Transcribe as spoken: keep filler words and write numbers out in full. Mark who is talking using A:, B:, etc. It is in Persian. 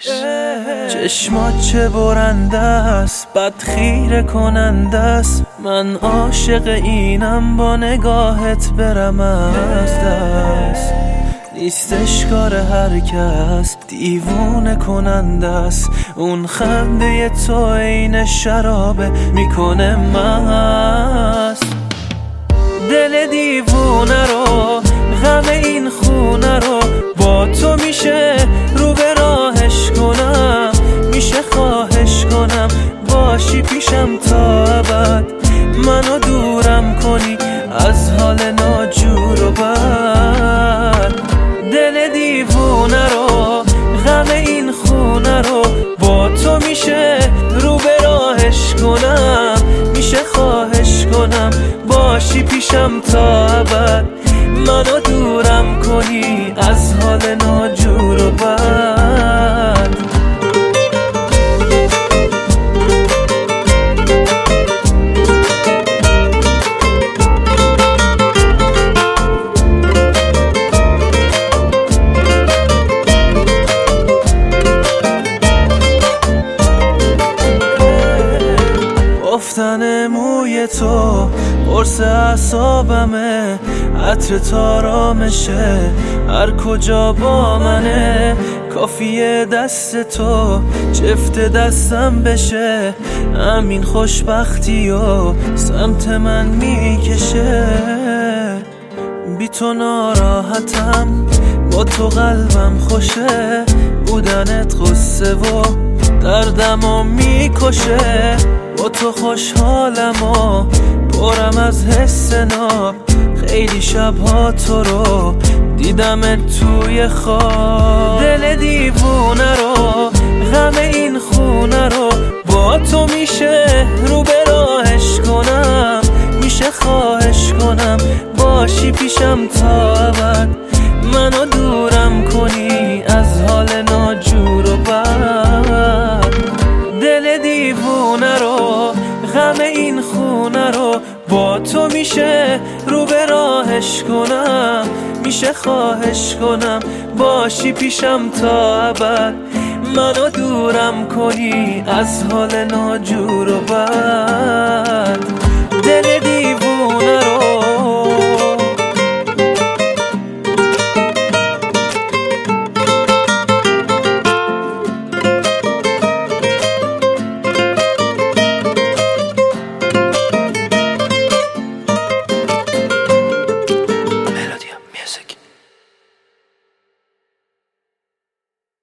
A: چشمات چه برنده است، بد خیره کننده است. من عاشق اینم با نگاهت برم از دست. نیستش کار هر کس، دیوونه کننده است. اون خنده تو عین شرابه میکنه مست. دل دیوونه رو، غم این خونه رو، با تو میشه رو به راهش کنم. میشه خواهش کنم باشی پیشم تا ابد. منو دورم کنی از حال ناجور و بد. دل دیوونه رو، غم این خونه رو، با تو میشه رو به راهش کنم. میشه خواهش کنم باشی پیشم تا ابد. منو دورم کنی از حال ناجور و بد. افتن موی تو قرص اعصابمه، عطر تارامشه هر کجا با منه. کافیه دست تو چفت دستم بشه، همین خوشبختی و سمت من میکشه. بی تو ناراحتم، با تو قلبم خوشه. بودنت غصه و دردمو میکشه. با تو خوشحالم و پرم از حس ناب. خیلی شبها تو رو دیدمت توی خواب. دل دیوونه رو، غم این خونه رو، با تو میشه رو به راهش کنم. میشه خواهش کنم باشی پیشم تا ابد. منو دورم کنی از حال ناجور و بد. دل دیوونه رو، غم این خونه رو، با تو میشه رو به راهش کنم. میشه خواهش کنم باشی پیشم تا ابد. منو دورم کنی از حال ناجور و بد.